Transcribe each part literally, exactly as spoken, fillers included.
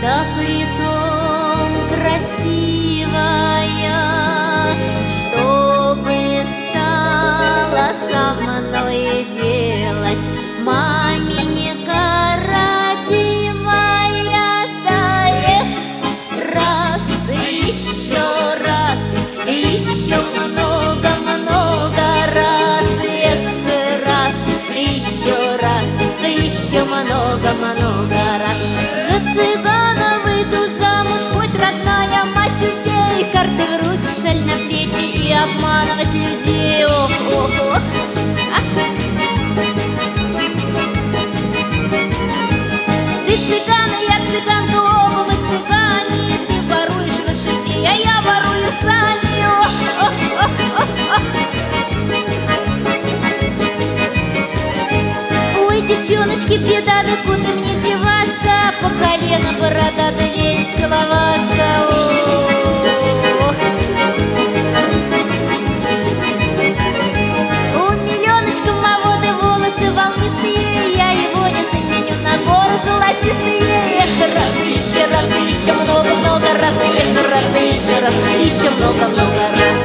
да притом красивая, чтобы стала со мной делать маменька родимая. Да эх, раз, еще раз, еще много-много раз, эх, раз, еще раз, еще много-много раз. За цыгана выйду замуж, хоть родная мать, убей, карты в руки, шаль на плечи и обманывать людей. Ох, ох, ох. А? Ты цыган, и я цыганка, оба мы цыгане. Ты воруешь лошадей, а я ворую сани. Ох, ох, ох, ох, ох. Ой, девчоночки, беда, да куда мне деваться? По колено борода, да лезть целоваться. Ох. У миллионочка маводы волосы волнистые, я его не заменю на горы золотистые. Эх, раз, еще раз, еще много-много раз, эх, раз, еще раз, еще много-много раз.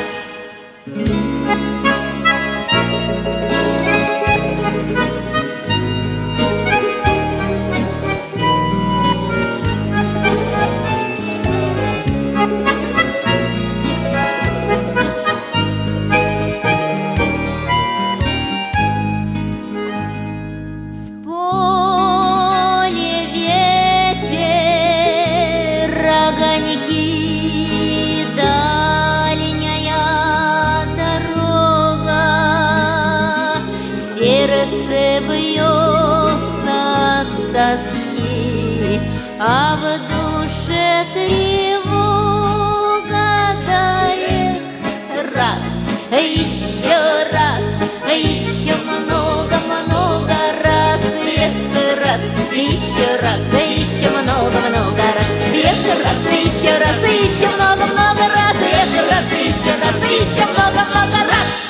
Огоньки, дальняя дорога, сердце бьется от тоски, а в душе тревога. Да эх, раз, еще раз, еще много-много раз, эх, раз, еще раз, еще много-много раз. Эх, раз, еще раз, еще много-много раз, эх, раз, еще раз, еще много-много раз.